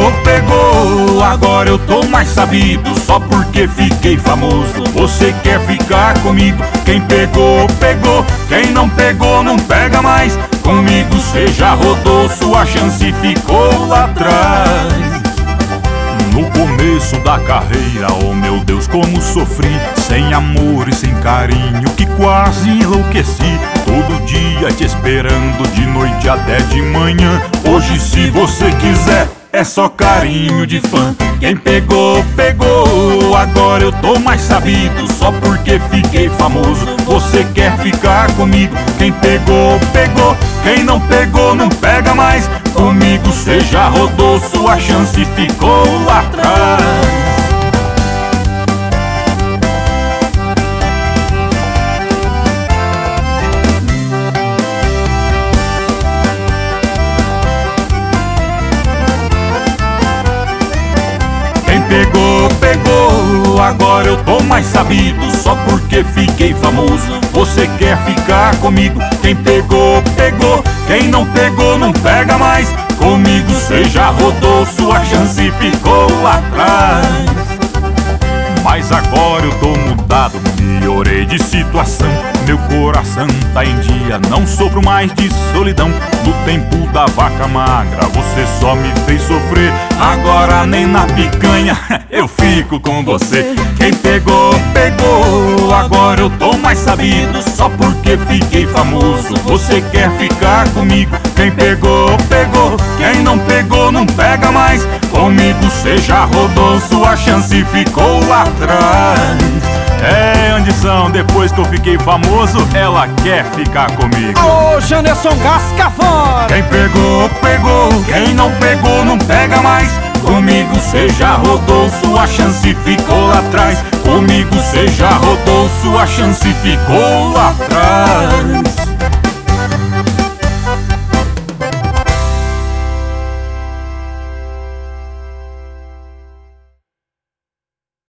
pegou, pegou. Agora eu tô mais sabido, só porque fiquei famoso. Você quer ficar comigo? Quem pegou, pegou. Quem não pegou, não pega mais. Comigo cê já rodou, sua chance ficou lá atrás. No começo da carreira, oh meu Deus, como sofri, sem amor e sem carinho, que quase enlouqueci. Todo dia te esperando, de noite até de manhã. Hoje, se você quiser, é só carinho de fã. Quem pegou, pegou. Agora eu tô mais sabido, só porque fiquei famoso. Você quer ficar comigo? Quem pegou, pegou. Quem não pegou, não pega mais. Comigo cê já rodou, sua chance ficou lá atrás. Quem pegou, pegou. Agora eu tô mais sabido, só porque fiquei famoso. Você quer ficar comigo? Quem pegou, pegou. Quem não pegou, não pega mais. Comigo cê já rodou, sua chance ficou lá atrás. Mas agora eu tô mudado, melhorei de situação. Meu coração tá em dia, não sofro mais de solidão. No tempo da vaca magra, você só me fez sofrer. Agora nem na picanha eu fico com você. Quem pegou, pegou. Agora eu tô mais sabido, só porque fiquei famoso. Você quer ficar comigo? Quem pegou, pegou. Quem não pegou, não pega mais. Comigo cê já rodou, sua chance ficou lá atrás. É, Anderson, depois que eu fiquei famoso, ela quer ficar comigo. Ô, Janderson Gascafone! Quem pegou, pegou. Quem não pegou, não pega mais. Comigo cê já rodou, sua chance ficou lá atrás. Comigo cê já rodou, sua chance ficou lá atrás.